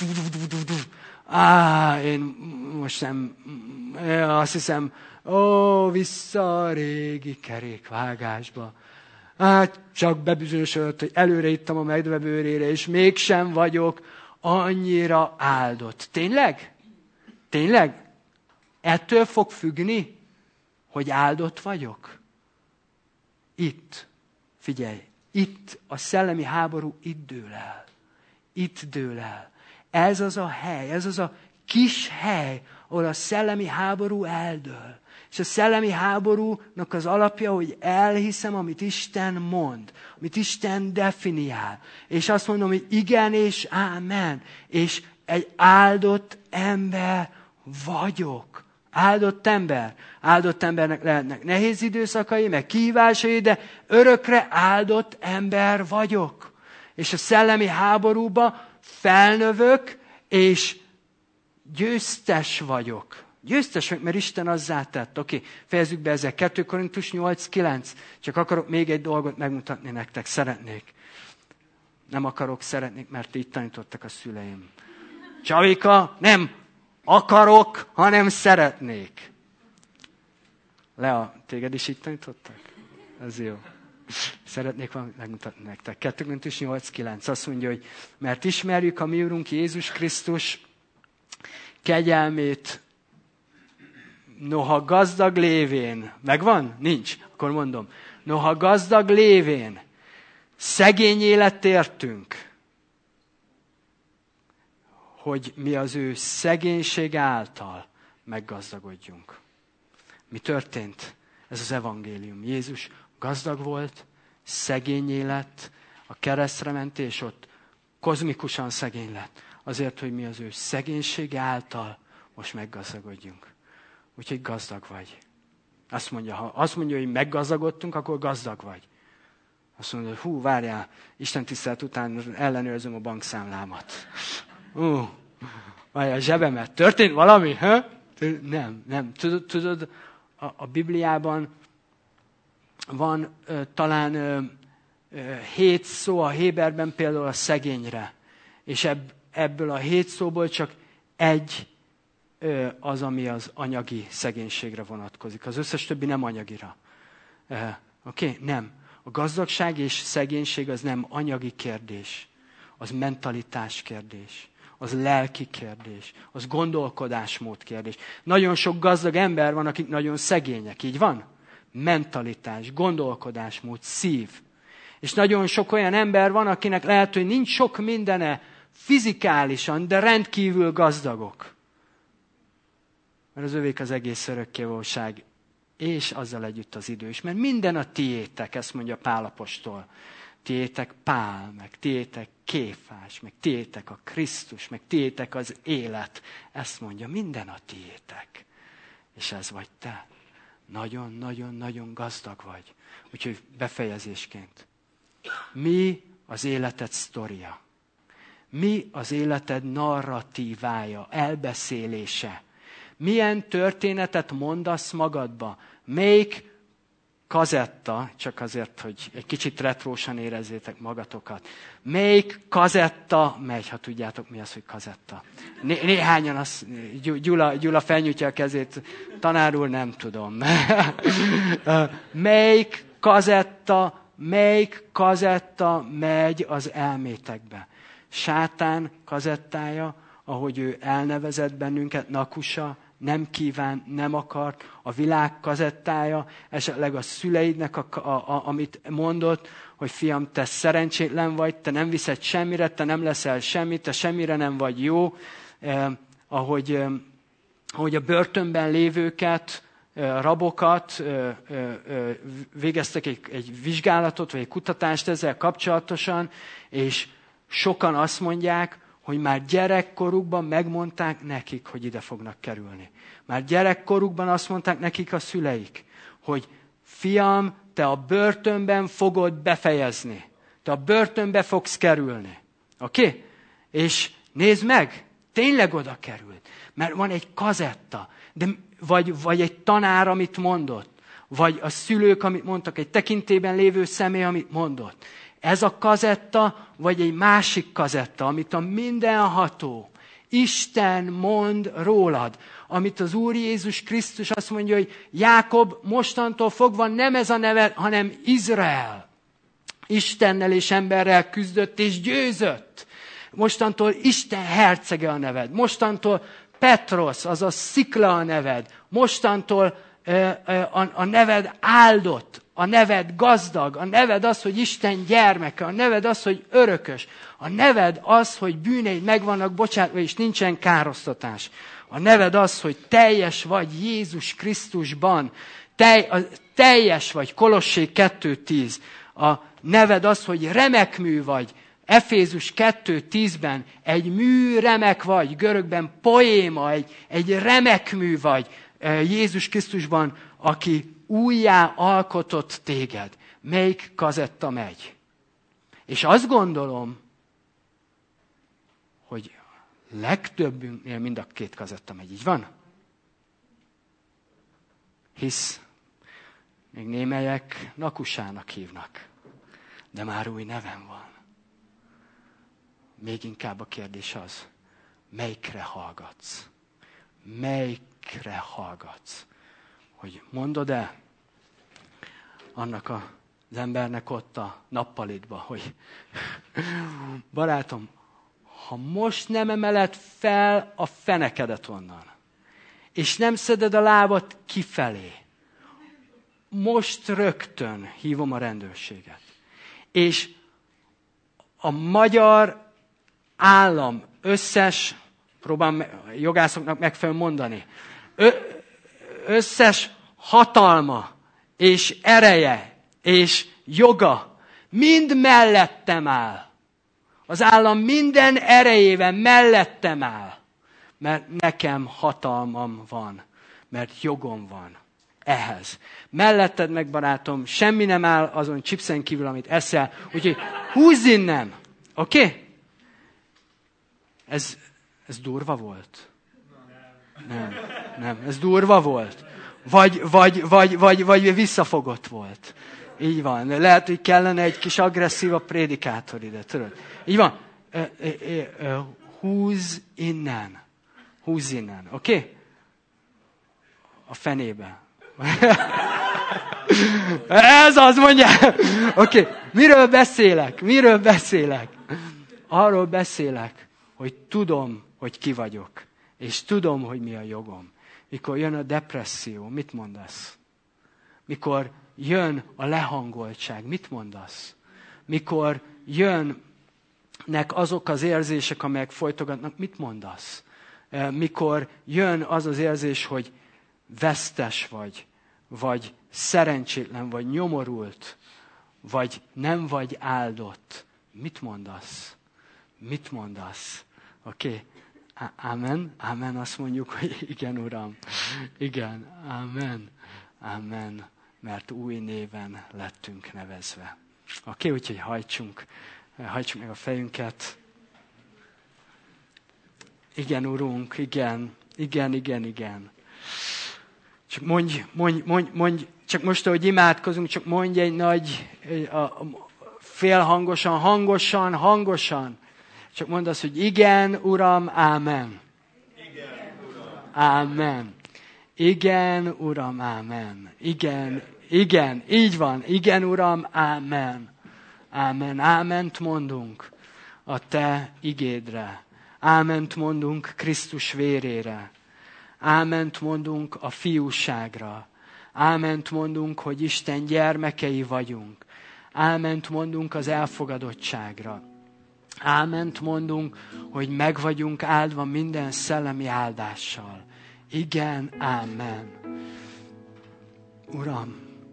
A: Á, én most nem, azt hiszem, ó, vissza a régi kerékvágásba. Hát csak bebizonyosodott, hogy előre ittam a medve bőrére, és mégsem vagyok annyira áldott. Tényleg? Tényleg? Ettől fog függni, hogy áldott vagyok? Itt, figyelj, itt a szellemi háború itt dől el. Itt dől el. Ez az a hely, ez az a kis hely, ahol a szellemi háború eldől. És a szellemi háborúnak az alapja, hogy elhiszem, amit Isten mond, amit Isten definiál. És azt mondom, hogy igen és ámen. És egy áldott ember vagyok. Áldott ember. Áldott embernek lehetnek nehéz időszakai, meg kihívásai, de örökre áldott ember vagyok. És a szellemi háborúba felnövök, és győztes vagyok. Győztes vagyok, mert Isten azzá tett. Oké, fejezzük be ezzel. kettő Korintus nyolc kilenc. Csak akarok még egy dolgot megmutatni nektek. Szeretnék. Nem akarok, szeretnék, mert így tanítottak a szüleim. Csavika, nem akarok, hanem szeretnék. Lea, téged is így tanítottak? Ez jó. Szeretnék valamit megmutatni nektek. kettő Korintus nyolc kilenc azt mondja, hogy mert ismerjük a mi Urunk Jézus Krisztus kegyelmét, noha gazdag lévén. Megvan? Nincs? Akkor mondom. Noha gazdag lévén szegény élet értünk, hogy mi az ő szegénység által meggazdagodjunk. Mi történt? Ez az evangélium. Jézus gazdag volt, szegény lett, a keresztre ment, és ott kozmikusan szegény lett. Azért, hogy mi az ő szegénysége által most meggazdagodjunk. Úgyhogy gazdag vagy. Azt mondja, ha azt mondja, hogy meggazdagodtunk, akkor gazdag vagy. Azt mondja, hogy hú, várjál, Isten tisztelet után ellenőrzöm a bankszámlámat. Hú, várjál, a zsebemet. Történt valami? Ha? Nem, nem. Tudod, tudod a, a Bibliában van ö, talán ö, ö, hét szó a Héberben például a szegényre. És ebb, ebből a hét szóból csak egy ö, az, ami az anyagi szegénységre vonatkozik. Az összes többi nem anyagira. Oké? Okay? Nem. A gazdagság és szegénység az nem anyagi kérdés. Az mentalitás kérdés. az lelki kérdés, az gondolkodásmód kérdés. Nagyon sok gazdag ember van, akik nagyon szegények, így van? Mentalitás, gondolkodásmód, szív. És nagyon sok olyan ember van, akinek lehet, hogy nincs sok mindene fizikálisan, de rendkívül gazdagok. Mert az övék az egész örökkévalóság, és azzal együtt az idő is. Mert minden a tiétek, ezt mondja Pál apostol. Tiétek Pál, meg tiétek Kéfás, meg tiétek a Krisztus, meg tiétek az élet. Ezt mondja, minden a tiétek. És ez vagy te. Nagyon-nagyon-nagyon gazdag vagy. Úgyhogy befejezésként. Mi az életed sztoria? Mi az életed narratívája, elbeszélése? Milyen történetet mondasz magadba? Melyik kazetta, csak azért, hogy egy kicsit retrósan érezzétek magatokat. Melyik kazetta megy, ha tudjátok mi az, hogy kazetta. Né- néhányan az, Gyula, Gyula felnyújtja a kezét, tanár úr, nem tudom. Melyik kazetta, melyik kazetta megy az elmétekbe? Sátán kazettája, ahogy ő elnevezett bennünket, Nakusa, nem kíván, nem akar, a világ kazettája, esetleg a szüleidnek, a, a, a, amit mondott, hogy fiam, te szerencsétlen vagy, te nem viszed semmire, te nem leszel semmit, te semmire nem vagy jó, eh, ahogy, eh, ahogy a börtönben lévőket, eh, rabokat eh, eh, végeztek egy, egy vizsgálatot, vagy egy kutatást ezzel kapcsolatosan, és sokan azt mondják, hogy már gyerekkorukban megmondták nekik, hogy ide fognak kerülni. Már gyerekkorukban azt mondták nekik a szüleik, hogy fiam, te a börtönben fogod befejezni. Te a börtönbe fogsz kerülni. Oké? Okay? És nézd meg, tényleg oda került. Mert van egy kazetta, de, vagy, vagy egy tanár, amit mondott, vagy a szülők, amit mondtak, egy tekintélyben lévő személy, amit mondott. Ez a kazetta, vagy egy másik kazetta, amit a mindenható Isten mond rólad, amit az Úr Jézus Krisztus azt mondja, hogy Jákob mostantól fogva nem ez a neve, hanem Izrael. Istennel és emberrel küzdött és győzött. Mostantól Isten hercege a neved. Mostantól Petros, azaz Szikla a neved. Mostantól a, a neved áldott. A neved gazdag, a neved az, hogy Isten gyermeke, a neved az, hogy örökös, a neved az, hogy bűneid meg vannak bocsátva, és nincsen károsztatás. A neved az, hogy teljes vagy Jézus Krisztusban, telj, a, teljes vagy, Kolossé kettő tíz. A neved az, hogy remek mű vagy, Efézus kettő tízben egy mű remek vagy, görögben poéma, egy, egy remek mű vagy Jézus Krisztusban, aki újjá alkotott téged. Melyik kazetta megy? És azt gondolom, hogy legtöbbünknél mind a két kazetta megy. Így van? Hisz még némelyek Nakusának hívnak, de már új nevem van. Még inkább a kérdés az, melyikre hallgatsz? Melyikre hallgatsz? Hogy mondod-e annak az embernek ott a nappalitba, hogy barátom, ha most nem emeled fel a fenekedet onnan, és nem szeded a lábat kifelé, most rögtön hívom a rendőrséget. És a magyar állam összes, próbálom jogászoknak megfelelően mondani, ö- összes hatalma, és ereje, és joga mind mellettem áll. Az állam minden erejével mellettem áll. Mert nekem hatalmam van. Mert jogom van ehhez. Melletted meg, barátom, semmi nem áll azon chipsen kívül, amit eszel. Úgyhogy húzz innen. Oké? Okay? Ez, ez durva volt? Nem, nem, ez durva volt. Vagy, vagy, vagy, vagy, vagy visszafogott volt. Így van. Lehet, hogy kellene egy kis agresszívabb prédikátor ide, tudod? Így van. Ö, ö, ö, ö, húzz innen. Húzz innen. Oké? Okay? A fenébe. Ez az, mondja. Oké. Okay. Miről beszélek? Miről beszélek? Arról beszélek, hogy tudom, hogy ki vagyok, és tudom, hogy mi a jogom. Mikor jön a depresszió, mit mondasz? Mikor jön a lehangoltság, mit mondasz? Mikor jönnek azok az érzések, amelyek folytogatnak, mit mondasz? Mikor jön az az érzés, hogy vesztes vagy, vagy szerencsétlen, vagy nyomorult, vagy nem vagy áldott, mit mondasz? Mit mondasz? Oké, okay. Amen. Amen, azt mondjuk, hogy igen, Uram. Igen, amen. Amen. Mert új néven lettünk nevezve. Oké, okay, úgyhogy hajtsunk, hajtsunk meg a fejünket. Igen, Urunk, igen, igen, igen, igen. Csak mondj, mondj, mondj, mondj, csak most, ahogy imádkozunk, csak mondj egy nagy, a, a, félhangosan, hangosan, hangosan. Csak mondd azt, hogy igen, Uram, ámen.
B: Igen, Uram.
A: Ámen. Igen, Uram, ámen. Igen, igen, így van. Igen, Uram, ámen. Ámen. Áment mondunk a te igédre. Áment mondunk Krisztus vérére. Áment mondunk a fiúságra. Áment mondunk, hogy Isten gyermekei vagyunk. Áment mondunk az elfogadottságra. Áment mondunk, hogy meg vagyunk áldva minden szellemi áldással. Igen, ámen. Uram,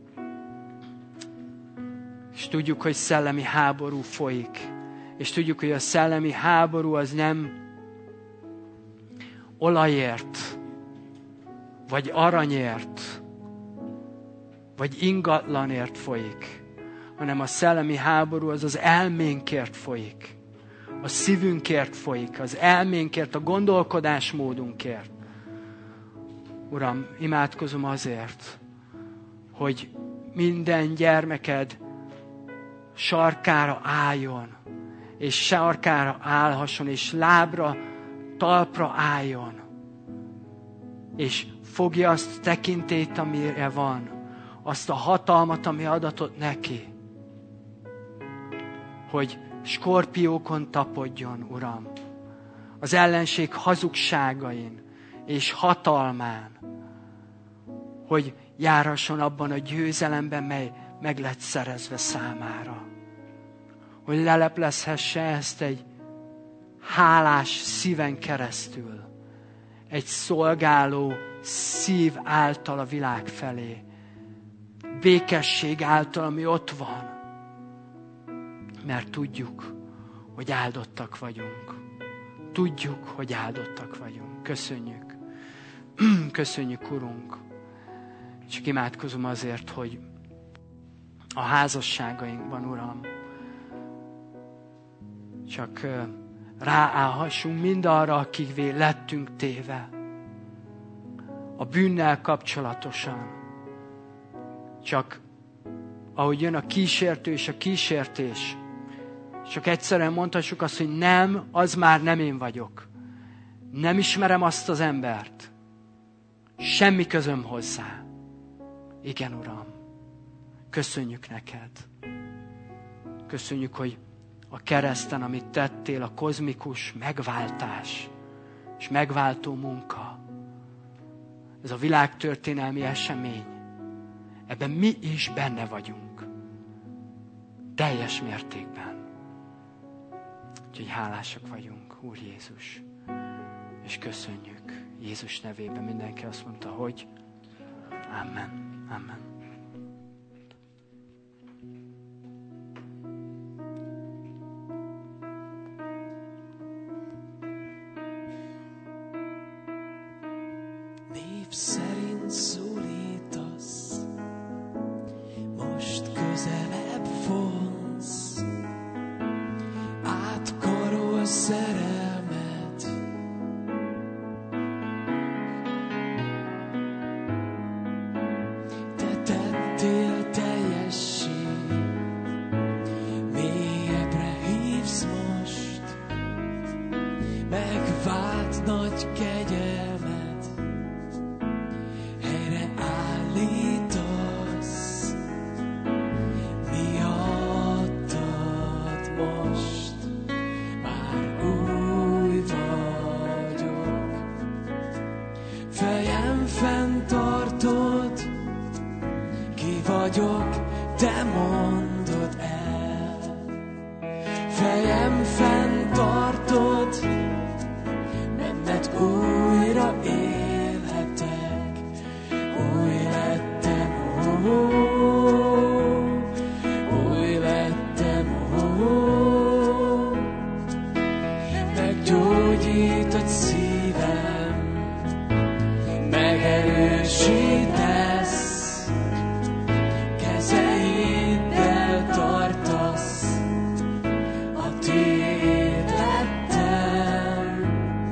A: és tudjuk, hogy szellemi háború folyik. És tudjuk, hogy a szellemi háború az nem olajért, vagy aranyért, vagy ingatlanért folyik, hanem a szellemi háború az az elménkért folyik. A szívünkért folyik, az elménkért, a gondolkodásmódunkért. Uram, imádkozom azért, hogy minden gyermeked sarkára álljon, és sarkára állhasson, és lábra, talpra álljon, és fogja azt tekintét, amire van, azt a hatalmat, ami adatott neki, hogy skorpiókon tapodjon, Uram, az ellenség hazugságain és hatalmán, hogy járhasson abban a győzelemben, mely meg lett szerezve számára. Hogy leleplezhesse ezt egy hálás szíven keresztül, egy szolgáló szív által a világ felé, békesség által, ami ott van, mert tudjuk, hogy áldottak vagyunk. Tudjuk, hogy áldottak vagyunk. Köszönjük. Köszönjük, Urunk. Csak imádkozom azért, hogy a házasságainkban, Uram, csak ráállhassunk mindarra, akikvé lettünk téve. A bűnnel kapcsolatosan. Csak ahogy jön a kísértő és a kísértés, csak egyszerűen mondhassuk azt, hogy nem, az már nem én vagyok. Nem ismerem azt az embert. Semmi közöm hozzá. Igen, Uram. Köszönjük neked. Köszönjük, hogy a kereszten, amit tettél, a kozmikus megváltás és megváltó munka. Ez a világtörténelmi esemény. Ebben mi is benne vagyunk. Teljes mértékben. Úgyhogy hálásak vagyunk, Úr Jézus. És köszönjük. Jézus nevében mindenki azt mondta, hogy Amen. Amen.
C: Név szerint szólítasz, most közelebb vonsz, átkarol szerelmet. Te tettél teljessé, mélyebbre hívsz most, megvált nagy kegyelmet, helyre állítasz, miattad most már úgy. tiéd lettem,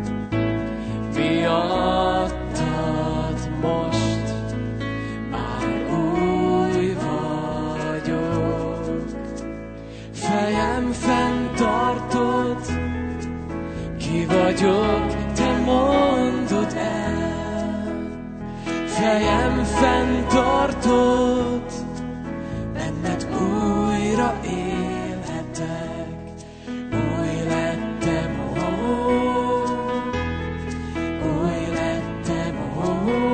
C: miattad most már új vagyok. Fejem fenntartod, ki vagyok, te mondod el. Fejem fenntartod, benned újra élhetek. Új lettem, ó, új lettem, ó.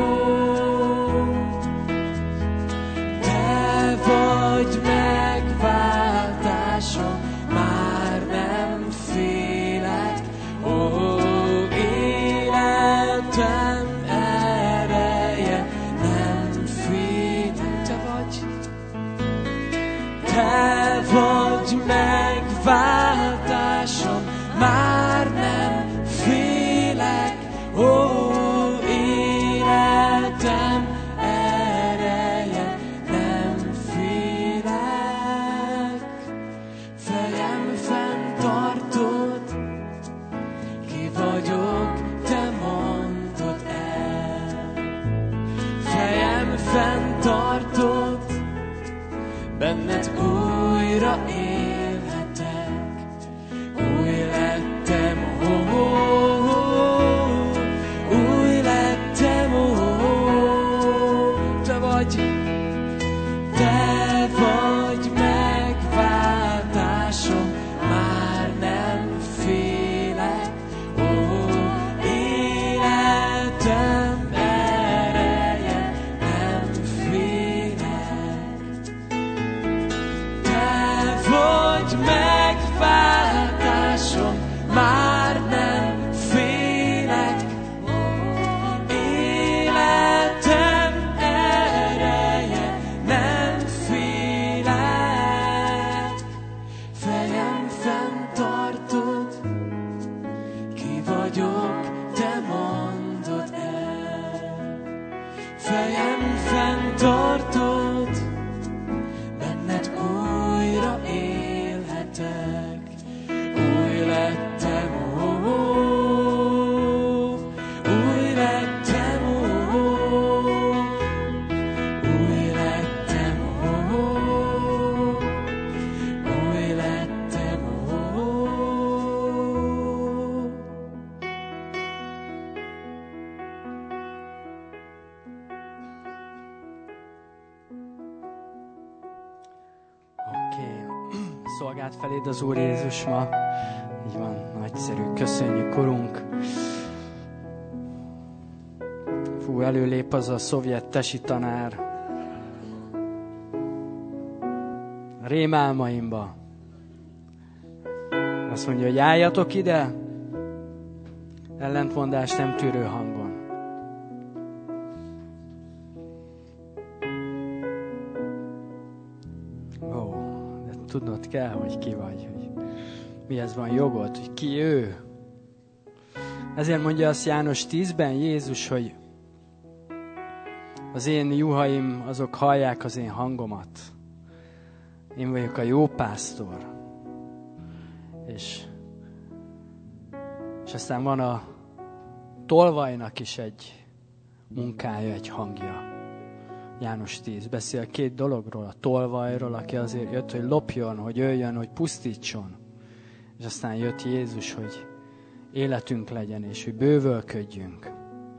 C: Te vagy megváltásom, már nem félek, ó, életem ereje, nem félek. Te vagy, te vagy megváltásom, már nem félek, ó, életem ereje, nem félek. Fejem fenntartod, ki vagyok, te mondod el. Fejem fenntartod, benned újra élhetek. Új lettem, ó, új lettem, ó. Te vagy, te vagy megváltásom, már nem félek, ó, életem ereje, nem félek. Te vagy megváltásom, már nem félek, életem ereje, nem félek. Fejem fenntartod, ki vagyok, te mondod el. Fejem fenntartod, benned újra élhetek. Új lettem, ó, új lettem, ó, új lettem, ó, új lettem, ó.
A: Oké. Szolgált feléd az Úr Jézus ma. Így van, nagyszerű. Köszönjük, Urunk. Fú, előlép az a szovjet tesi tanár. Rémálmaimba. Azt mondja, hogy álljatok ide. Ellentmondás nem tűrő hangon. Ó, de tudnod kell, hogy ki vagy, hogy mihez van jogod, hogy ki ő. Ezért mondja azt János tízben Jézus, hogy az én juhaim, azok hallják az én hangomat. Én vagyok a jó pásztor. És, és aztán van a tolvajnak is egy munkája, egy hangja. János tíz beszél két dologról, a tolvajról, aki azért jött, hogy lopjon, hogy jöjjön, hogy pusztítson. És aztán jött Jézus, hogy életünk legyen, és hogy bővölködjünk.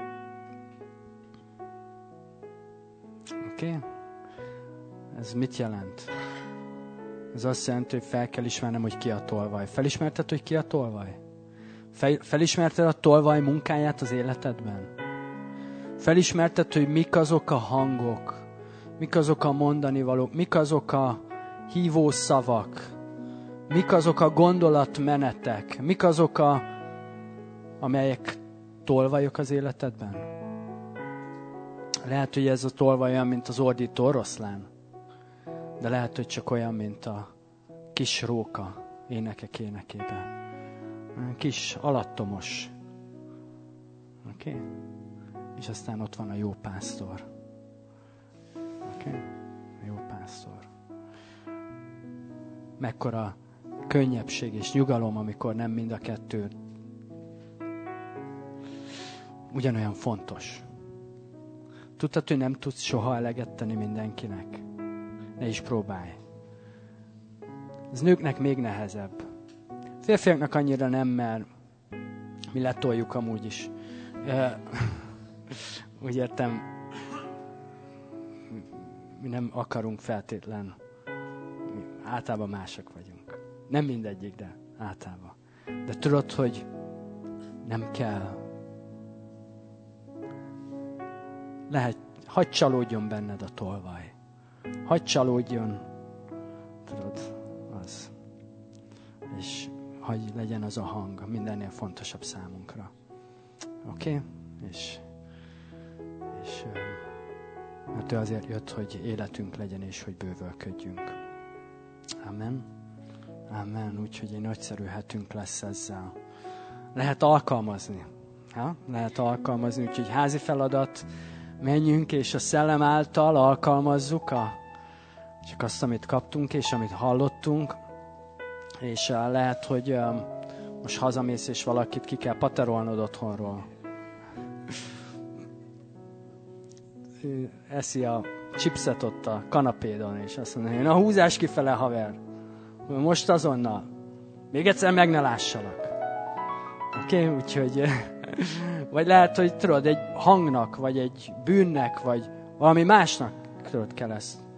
A: Oké? Okay? Ez mit jelent? Ez azt jelenti, hogy fel kell ismernem, hogy ki a tolvaj. Felismerted, hogy ki a tolvaj? Fel, felismerted a tolvaj munkáját az életedben? Felismerted, hogy mik azok a hangok, mik azok a mondani valók, mik azok a hívó szavak, mik azok a gondolatmenetek, mik azok a, amelyek tolvajok az életedben? Lehet, hogy ez a tolvaj olyan, mint az ordító oroszlán, de lehet, hogy csak olyan, mint a kis róka énekek énekében. Kis alattomos. Oké? Okay? És aztán ott van a jó pásztor. Oké? Okay? A jó pásztor. Mekkora könnyebbség és nyugalom, amikor nem mind a kettő ugyanolyan fontos. Tudtad, hogy nem tudsz soha eleget tenni mindenkinek? Ne is próbálj. Ez nőknek még nehezebb. Férfiaknak annyira nem, mert mi letoljuk amúgy is. Úgy értem, mi nem akarunk feltétlen. Mi általában mások vagyunk. Nem mindegyik, de általában. De tudod, hogy nem kell. Lehet, hadd csalódjon benned a tolvaj. Hadd csalódjon, tudod, az. És hadd legyen az a hang mindennél fontosabb számunkra. Oké? Okay? És, és mert ő azért jött, hogy életünk legyen, és hogy bővölködjünk. Amen. Amen. Úgyhogy egy nagyszerű hetünk lesz ezzel. Lehet alkalmazni. Ha? Lehet alkalmazni, úgyhogy házi feladat, menjünk, és a szellem által alkalmazzuk a, csak azt, amit kaptunk, és amit hallottunk. És uh, lehet, hogy uh, most hazamész, és valakit ki kell paterolnod otthonról. Eszi a chipset ott a kanapédon, és azt mondja, na húzás kifele, haver. Most azonnal. Még egyszer meg ne lássalak. Oké, okay? Úgyhogy... Vagy lehet, hogy tudod, egy hangnak, vagy egy bűnnek, vagy valami másnak tudod kell ezt